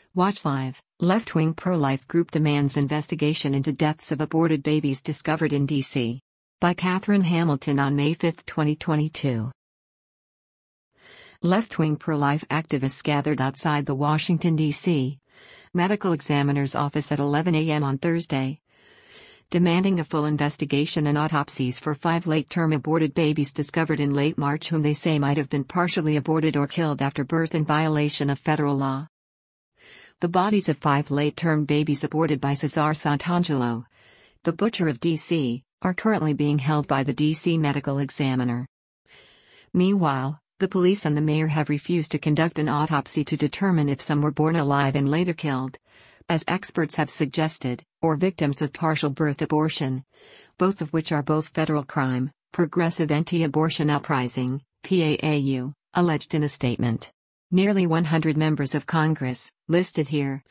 Watch Live, left-wing pro-life group demands investigation into deaths of aborted babies discovered in D.C. By Catherine Hamilton on May 5, 2022. Left-wing pro-life activists gathered outside the Washington, D.C. medical examiner's office at 11 a.m. on Thursday, demanding a full investigation and autopsies for 5 late-term aborted babies discovered in late March whom they say might have been partially aborted or killed after birth in violation of federal law. The bodies of 5 late-term babies aborted by Cesar Santangelo, the butcher of D.C., are currently being held by the D.C. medical examiner. Meanwhile, the police and the mayor have refused to conduct an autopsy to determine if some were born alive and later killed, as experts have suggested, or victims of partial birth abortion, both of which are both federal crime, Progressive Anti-Abortion Uprising, PAAU, alleged in a statement. Nearly 100 members of Congress, listed here,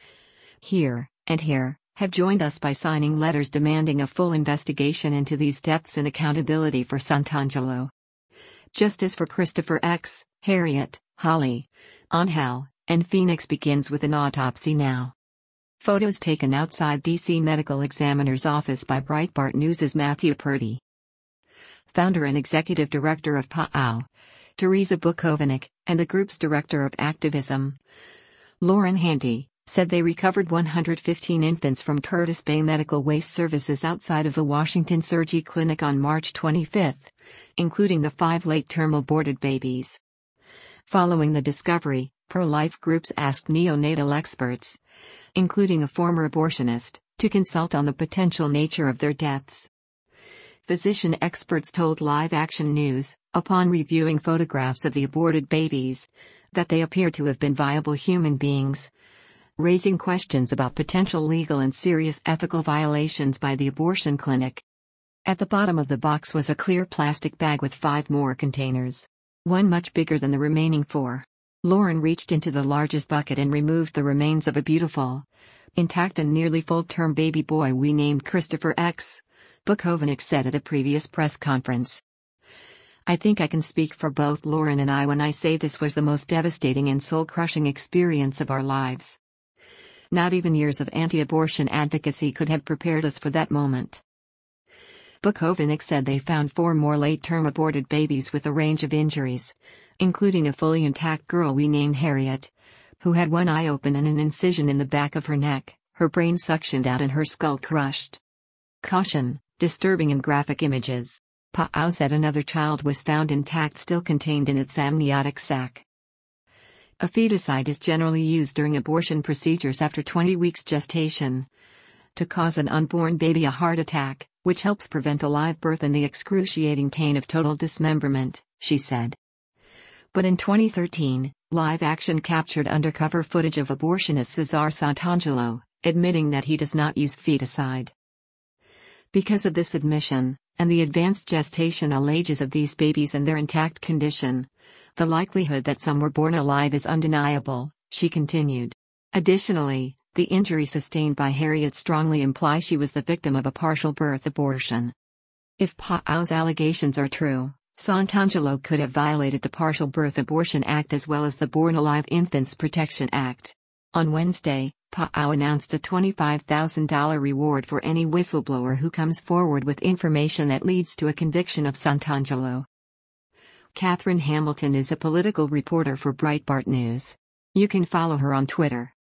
and here, have joined us by signing letters demanding a full investigation into these deaths and accountability for Santangelo. Justice for Christopher X., Harriet, Holly, Angel, and Phoenix begins with an autopsy now. Photos taken outside D.C. medical examiner's office by Breitbart News' Matthew Purdy. Founder and executive director of PAAU, Teresa Bukovac, and the group's director of activism, Lauren Handy, said they recovered 115 infants from Curtis Bay Medical Waste Services outside of the Washington Surgery Clinic on March 25, including the 5 late-term aborted babies. Following the discovery, pro-life groups asked neonatal experts, including a former abortionist, to consult on the potential nature of their deaths. Physician experts told Live Action News, upon reviewing photographs of the aborted babies, that they appear to have been viable human beings, raising questions about potential legal and serious ethical violations by the abortion clinic. At the bottom of the box was a clear plastic bag with 5 more containers, one much bigger than the remaining 4. Lauren reached into the largest bucket and removed the remains of a beautiful, intact and nearly full-term baby boy we named Christopher X., Bukovac said at a previous press conference. I think I can speak for both Lauren and I when I say this was the most devastating and soul-crushing experience of our lives. Not even years of anti-abortion advocacy could have prepared us for that moment. Bukovac said they found 4 more late-term aborted babies with a range of injuries, including a fully intact girl we named Harriet, who had one eye open and an incision in the back of her neck, her brain suctioned out and her skull crushed. Caution, disturbing and graphic images. PAAU said another child was found intact, still contained in its amniotic sac. A feticide is generally used during abortion procedures after 20 weeks gestation to cause an unborn baby a heart attack, which helps prevent a live birth and the excruciating pain of total dismemberment, she said. But in 2013, Live Action captured undercover footage of abortionist Cesar Santangelo, admitting that he does not use feticide. Because of this admission, and the advanced gestational ages of these babies and their intact condition, the likelihood that some were born alive is undeniable, she continued. Additionally, the injuries sustained by Harriet strongly imply she was the victim of a partial birth abortion. If PAAU's allegations are true, Santangelo could have violated the Partial Birth Abortion Act as well as the Born Alive Infants Protection Act. On Wednesday, PAAU announced a $25,000 reward for any whistleblower who comes forward with information that leads to a conviction of Santangelo. Catherine Hamilton is a political reporter for Breitbart News. You can follow her on Twitter.